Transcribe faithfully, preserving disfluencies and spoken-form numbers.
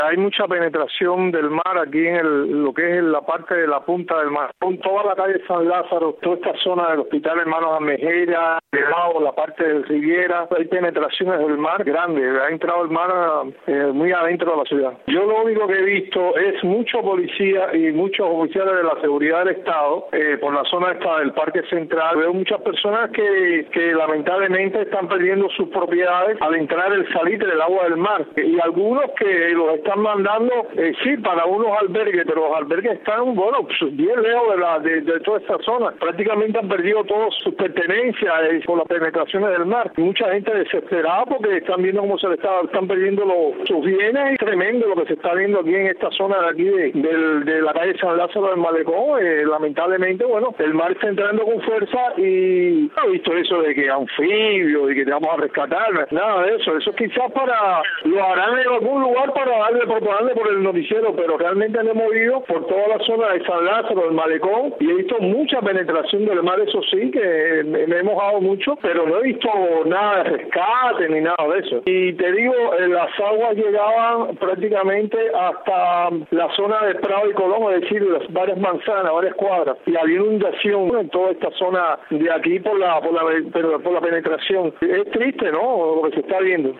Hay mucha penetración del mar aquí en el, lo que es la parte de la punta del mar. Con toda la calle San Lázaro, toda esta zona del Hospital Hermanos Amejera, debajo, la parte de Riviera, hay penetraciones del mar grande. Ha entrado el mar eh, muy adentro de la ciudad. Yo lo único que he visto es mucho policía y muchos oficiales de la seguridad del Estado eh, por la zona esta del Parque Central. Veo muchas personas que, que lamentablemente están perdiendo sus propiedades al entrar el salitre del agua del mar. Y algunos que los están mandando, eh, sí, para unos albergues, pero los albergues están, bueno, pues, bien lejos de, la, de, de toda esta zona. Prácticamente han perdido todas sus pertenencias eh, por las penetraciones del mar. Mucha gente desesperada porque están viendo cómo se le está, están perdiendo los, sus bienes. Es tremendo lo que se está viendo aquí en esta zona de aquí de, de, de la calle San Lázaro del Malecón. Eh, lamentablemente, bueno, el mar está entrando con fuerza y no he visto eso de que anfibios y que te vamos a rescatar, nada de eso. Eso quizás para, lo harán en algún lugar para darle propaganda por el noticiero, pero realmente han movido por toda la zona de San Lázaro, del Malecón, y he visto mucha penetración del mar, eso sí, que me, me he mojado mucho, pero no he visto nada de rescate ni nada de eso. Y te digo, las aguas llegaban prácticamente hasta la zona de Prado y Colón, es decir, las varias manzanas, varias cuadras, y había inundación en toda esta zona de aquí por la, por la, por la penetración. Es triste, ¿no?, lo que se está viendo.